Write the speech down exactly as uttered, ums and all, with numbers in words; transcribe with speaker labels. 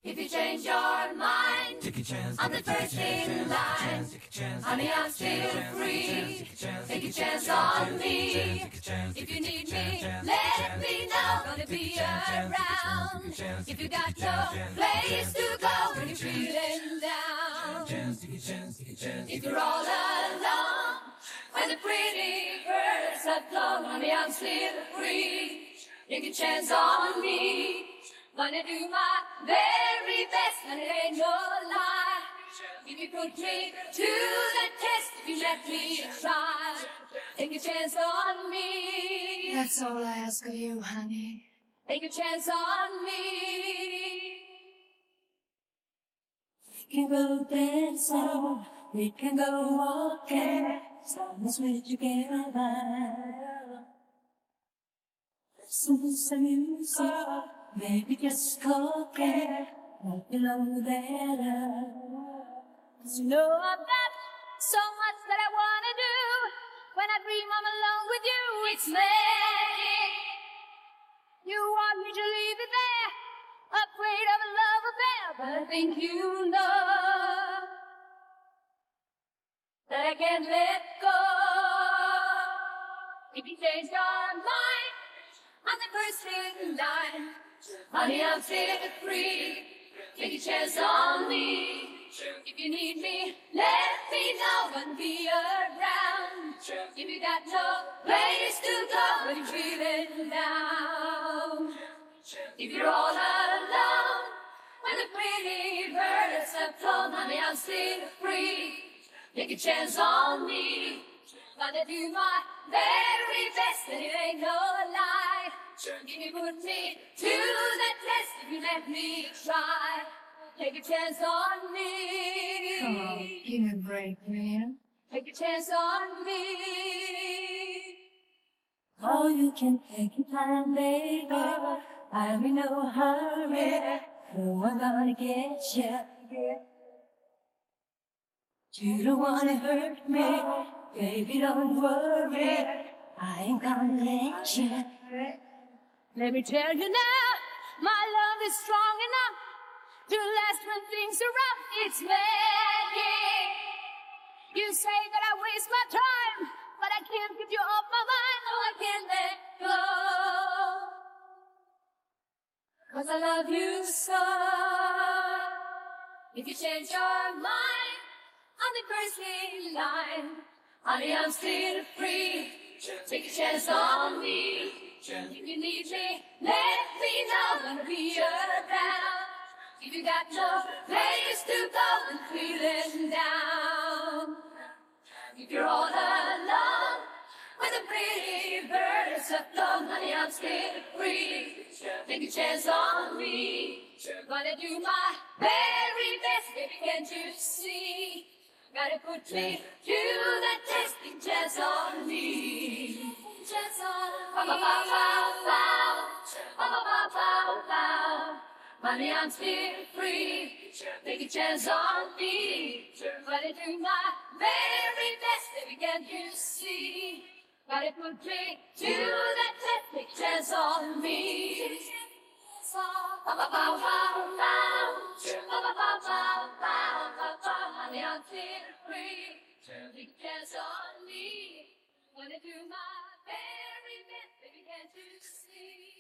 Speaker 1: If you change your mind,
Speaker 2: take a chance.
Speaker 1: I'm the first in line. Honey, I'm still free. Take a chance on me. If you need me, let me know. Gonna be around. If you got no place to go when you're feeling down. If you're all alone, when the pretty birds have flown, honey, I'm still free. Take a chance on me. Gonna do my very best, and it ain't no lie. If you put me to the test, if you let me try, take a chance on me.
Speaker 3: That's all I ask of you, honey.
Speaker 1: Take a chance on me.
Speaker 4: We can go dancing, we can go walking, as long as we're together. Listen to some music, maybe just talking, like you know better.
Speaker 1: You know I've got so much that I wanna do. When I dream I'm alone with you, it's magic. You want me to leave it there, afraid of a love affair, but I think you know that I can't let go. If you change your mind, I'm the first in line. Honey, I'm still free. Take a chance on me. If you need me, let me know and be around. If you got no place to go when you're feeling down. If you're all alone, when the pretty birds have flown, honey, I'm still free. Take a chance on me. Gonna do my very best, and it ain't no lie. If you put me to the test, if you let me try, take a chance on me.
Speaker 3: Come on, give me a break, man.
Speaker 1: Take a chance on me.
Speaker 4: Oh, you can take your time, baby. I'm in no hurry. No, I'm gonna get you. You don't wanna hurt me, baby, don't worry. I ain't gonna let you.
Speaker 1: Let me tell you now, my love is strong enough to last when things are rough. It's magic. You say that I waste my time, but I can't get you off my mind. No, I can't let go. Cause I love you so. If you change your mind, I'm the first in line. Honey, I'm still free. Take a chance on me. If you need me, let me know. Gonna be around. If you got no place to go and feeling down. If you're all alone, with the pretty birds have flown, honey, I'm still free. Take a chance on me. Gonna do my very best, baby, can't you see? Gotta put me to the test, take a chance on me. Chance on me. Honey, I'm still free. Take a chance on me. Gotta do my very best, baby, can't you see? Gotta put me to the test, take a chance on me. Honey, I'm still free. Take a chance on me. Gonna do my very best, baby, can't you see?